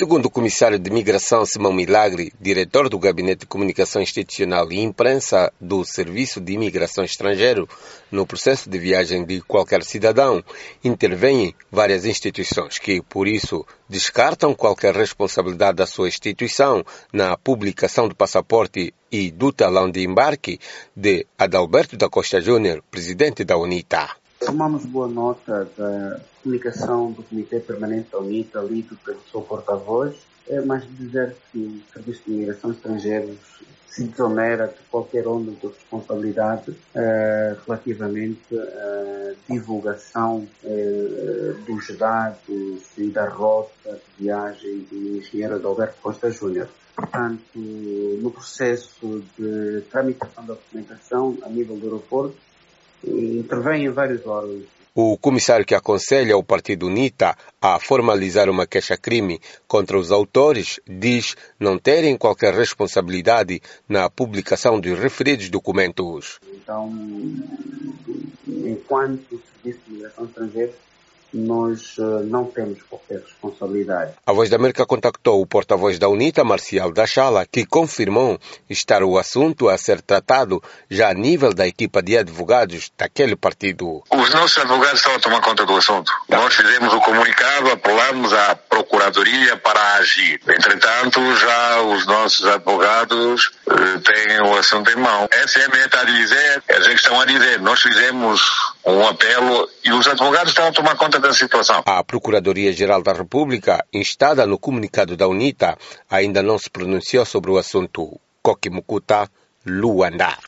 Segundo o comissário de Migração Simão Milagre, diretor do Gabinete de Comunicação Institucional e Imprensa do Serviço de Imigração Estrangeiro, no processo de viagem de qualquer cidadão, intervêm várias instituições que, por isso, descartam qualquer responsabilidade da sua instituição na publicação do passaporte e do talão de embarque de Adalberto da Costa Júnior, presidente da UNITA. Tomamos boa nota da comunicação do Comitê Permanente da UNITA, lido pelo seu porta-voz, mas dizer que o Serviço de Imigração Estrangeira se desonera de qualquer onda de responsabilidade relativamente à divulgação dos dados e da rota de viagem do engenheiro Adalberto Costa Júnior. Portanto, no processo de tramitação da documentação a nível do aeroporto, intervém em vários órgãos. O comissário que aconselha o partido UNITA a formalizar uma queixa-crime contra os autores diz não terem qualquer responsabilidade na publicação dos referidos documentos. Então, enquanto Serviço de Imigração Estrangeira, nós não temos qualquer responsabilidade. A Voz da América contactou o porta-voz da UNITA, Marcial da Chala, que confirmou estar o assunto a ser tratado já a nível da equipa de advogados daquele partido. Os nossos advogados estão a tomar conta do assunto. Nós fizemos o comunicado, apelamos à Procuradoria para agir. Entretanto, já os nossos advogados têm o assunto em mão. Essa é a meta a dizer, eles estão a dizer, nós fizemos um apelo e os advogados estão a tomar conta da situação. A Procuradoria-Geral da República, instada no comunicado da UNITA, ainda não se pronunciou sobre o assunto. Coquimucuta, Luanda.